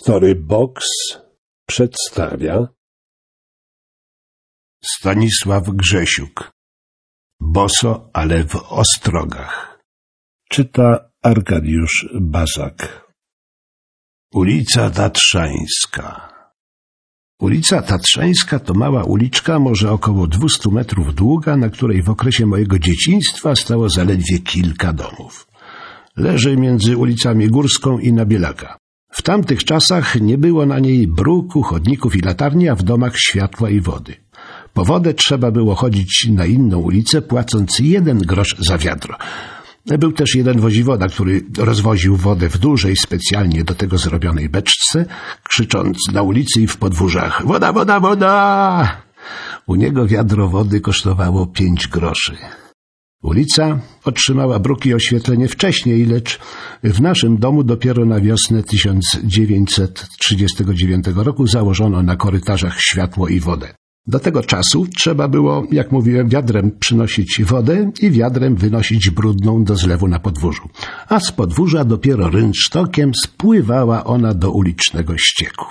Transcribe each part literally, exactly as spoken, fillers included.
Storybox przedstawia Stanisław Grzesiuk. Boso, ale w ostrogach. Czyta Arkadiusz Bazak. Ulica Tatrzańska. Ulica Tatrzańska to mała uliczka, może około dwustu metrów długa, na której w okresie mojego dzieciństwa stało zaledwie kilka domów. Leży między ulicami Górską i Nabielaka. W tamtych czasach nie było na niej bruku, chodników i latarni, a w domach światła i wody. Po wodę trzeba było chodzić na inną ulicę, płacąc jeden grosz za wiadro. Był też jeden woziwoda, który rozwoził wodę w dużej, specjalnie do tego zrobionej beczce, krzycząc na ulicy i w podwórzach: woda, woda, woda! U niego wiadro wody kosztowało pięć groszy. Ulica otrzymała bruk i oświetlenie wcześniej, lecz w naszym domu dopiero na wiosnę tysiąc dziewięćset trzydziestego dziewiątego roku założono na korytarzach światło i wodę. Do tego czasu trzeba było, jak mówiłem, wiadrem przynosić wodę i wiadrem wynosić brudną do zlewu na podwórzu. A z podwórza dopiero rynsztokiem spływała ona do ulicznego ścieku.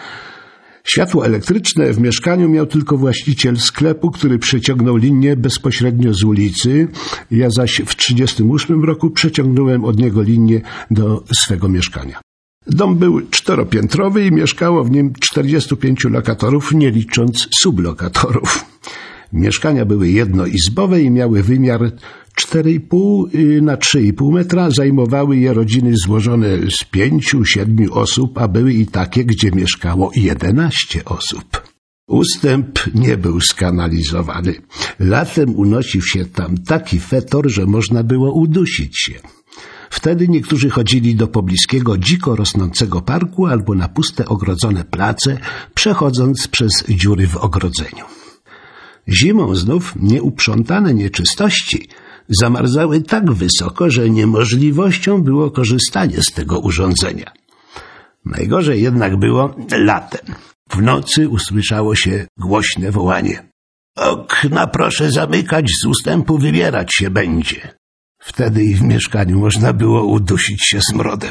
Światło elektryczne w mieszkaniu miał tylko właściciel sklepu, który przeciągnął linię bezpośrednio z ulicy. Ja zaś w tysiąc dziewięćset trzydziestym ósmym roku przeciągnąłem od niego linię do swego mieszkania. Dom był czteropiętrowy i mieszkało w nim czterdziestu pięciu lokatorów, nie licząc sublokatorów. Mieszkania były jednoizbowe i miały wymiar cztery i pół na trzy i pół metra. Zajmowały je rodziny złożone z pięciu, siedmiu osób, a były i takie, gdzie mieszkało jedenaście osób. Ustęp nie był skanalizowany. Latem unosił się tam taki fetor, że można było udusić się. Wtedy niektórzy chodzili do pobliskiego dziko rosnącego parku albo na puste ogrodzone place, przechodząc przez dziury w ogrodzeniu. Zimą znów nieuprzątane nieczystości zamarzały tak wysoko, że niemożliwością było korzystanie z tego urządzenia. Najgorzej jednak było latem. W nocy usłyszało się głośne wołanie: okna proszę zamykać, z ustępu wybierać się będzie. Wtedy i w mieszkaniu można było udusić się smrodem.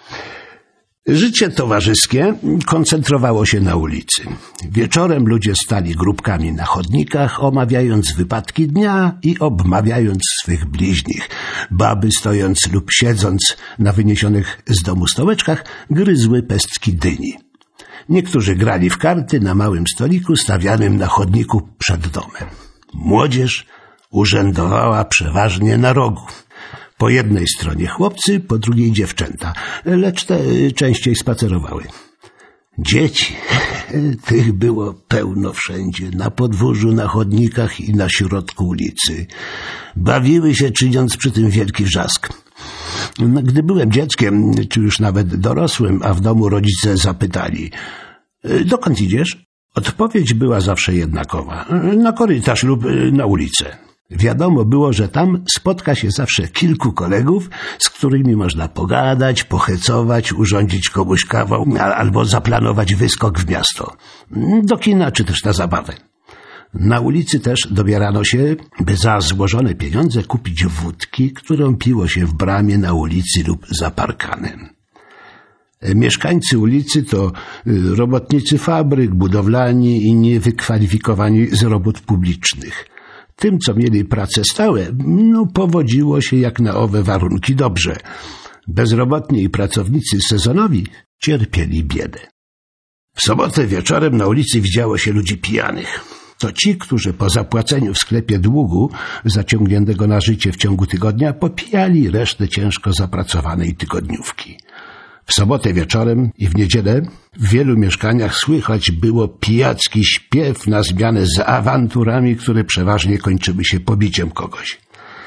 Życie towarzyskie koncentrowało się na ulicy. Wieczorem ludzie stali grupkami na chodnikach, omawiając wypadki dnia i obmawiając swych bliźnich. Baby, stojąc lub siedząc na wyniesionych z domu stołeczkach, gryzły pestki dyni. Niektórzy grali w karty na małym stoliku stawianym na chodniku przed domem. Młodzież urzędowała przeważnie na rogu. Po jednej stronie chłopcy, po drugiej dziewczęta, lecz te częściej spacerowały. Dzieci, tych było pełno wszędzie, na podwórzu, na chodnikach i na środku ulicy. Bawiły się, czyniąc przy tym wielki wrzask. Gdy byłem dzieckiem, czy już nawet dorosłym, a w domu rodzice zapytali: dokąd idziesz? Odpowiedź była zawsze jednakowa: na korytarz lub na ulicę. Wiadomo było, że tam spotka się zawsze kilku kolegów, z którymi można pogadać, pohecować, urządzić komuś kawał albo zaplanować wyskok w miasto, do kina czy też na zabawę. Na ulicy też dobierano się, by za złożone pieniądze kupić wódki, którą piło się w bramie na ulicy lub za parkanem. Mieszkańcy ulicy to robotnicy fabryk, budowlani i niewykwalifikowani z robót publicznych. Tym, co mieli prace stałe, no powodziło się jak na owe warunki dobrze. Bezrobotni i pracownicy sezonowi cierpieli biedę. W sobotę wieczorem na ulicy widziało się ludzi pijanych. To ci, którzy po zapłaceniu w sklepie długu zaciągniętego na życie w ciągu tygodnia popijali resztę ciężko zapracowanej tygodniówki. W sobotę wieczorem i w niedzielę w wielu mieszkaniach słychać było pijacki śpiew na zmianę z awanturami, które przeważnie kończyły się pobiciem kogoś.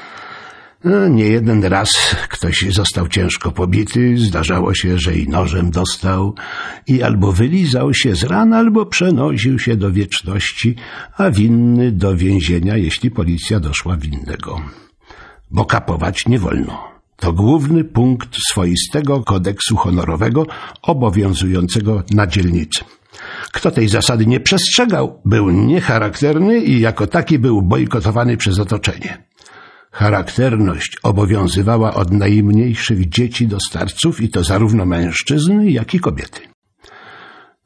No, nie jeden raz ktoś został ciężko pobity, zdarzało się, że i nożem dostał i albo wylizał się z ran, albo przenosił się do wieczności, a winny do więzienia, jeśli policja doszła winnego. Bo kapować nie wolno. To główny punkt swoistego kodeksu honorowego obowiązującego na dzielnicy. Kto tej zasady nie przestrzegał, był niecharakterny i jako taki był bojkotowany przez otoczenie. Charakterność obowiązywała od najmniejszych dzieci do starców i to zarówno mężczyzn, jak i kobiety.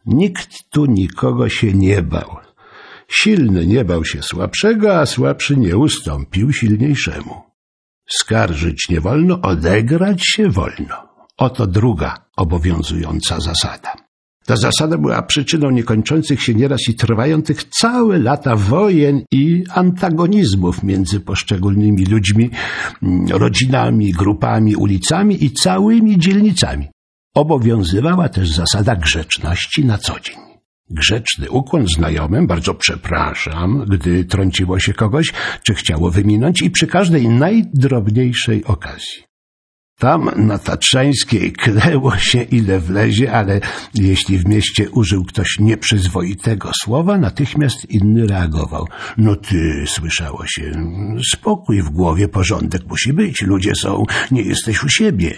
Nikt tu nikogo się nie bał. Silny nie bał się słabszego, a słabszy nie ustąpił silniejszemu. Skarżyć nie wolno, odegrać się wolno. Oto druga obowiązująca zasada. Ta zasada była przyczyną niekończących się nieraz i trwających całe lata wojen i antagonizmów między poszczególnymi ludźmi, rodzinami, grupami, ulicami i całymi dzielnicami. Obowiązywała też zasada grzeczności na co dzień. Grzeczny ukłon znajomym, bardzo przepraszam, gdy trąciło się kogoś, czy chciało wyminąć, i przy każdej najdrobniejszej okazji. Tam na Tatrzańskiej kleło się ile wlezie, ale jeśli w mieście użył ktoś nieprzyzwoitego słowa, natychmiast inny reagował. No ty, słyszało się, spokój w głowie, porządek musi być, ludzie są, nie jesteś u siebie.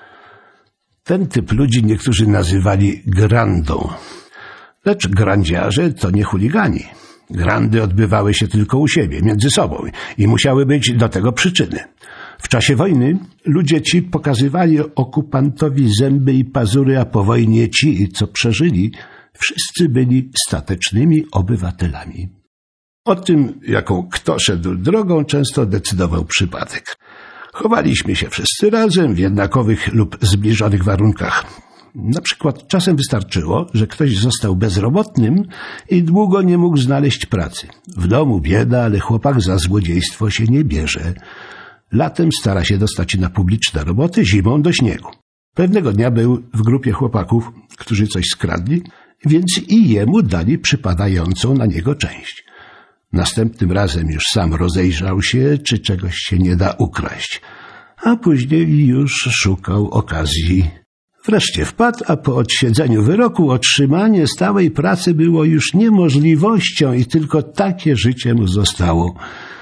Ten typ ludzi niektórzy nazywali grandą. Lecz grandziarze to nie chuligani. Grandy odbywały się tylko u siebie, między sobą i musiały być do tego przyczyny. W czasie wojny ludzie ci pokazywali okupantowi zęby i pazury, a po wojnie ci, co przeżyli, wszyscy byli statecznymi obywatelami. O tym, jaką kto szedł drogą, często decydował przypadek. Chowaliśmy się wszyscy razem w jednakowych lub zbliżonych warunkach. Na przykład czasem wystarczyło, że ktoś został bezrobotnym i długo nie mógł znaleźć pracy. W domu bieda, ale chłopak za złodziejstwo się nie bierze. Latem stara się dostać na publiczne roboty, zimą do śniegu. Pewnego dnia był w grupie chłopaków, którzy coś skradli, więc i jemu dali przypadającą na niego część. Następnym razem już sam rozejrzał się, czy czegoś się nie da ukraść, a później już szukał okazji. Wreszcie wpadł, a po odsiedzeniu wyroku otrzymanie stałej pracy było już niemożliwością i tylko takie życie mu zostało.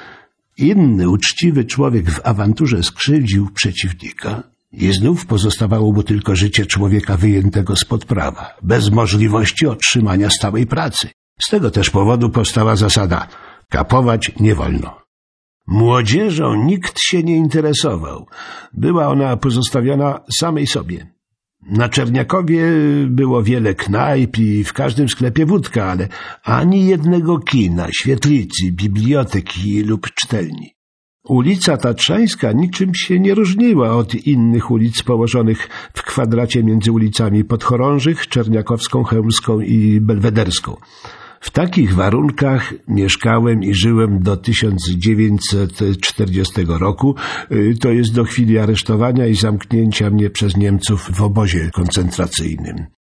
Inny uczciwy człowiek w awanturze skrzywdził przeciwnika i znów pozostawało mu tylko życie człowieka wyjętego spod prawa, bez możliwości otrzymania stałej pracy. Z tego też powodu powstała zasada: kapować nie wolno. Młodzieżą nikt się nie interesował. Była ona pozostawiona samej sobie. Na Czerniakowie było wiele knajp i w każdym sklepie wódka, ale ani jednego kina, świetlicy, biblioteki lub czytelni. Ulica Tatrzańska niczym się nie różniła od innych ulic położonych w kwadracie między ulicami Podchorążych, Czerniakowską, Chełmską i Belwederską. W takich warunkach mieszkałem i żyłem do tysiąc dziewięćset czterdziestego roku, to jest do chwili aresztowania i zamknięcia mnie przez Niemców w obozie koncentracyjnym.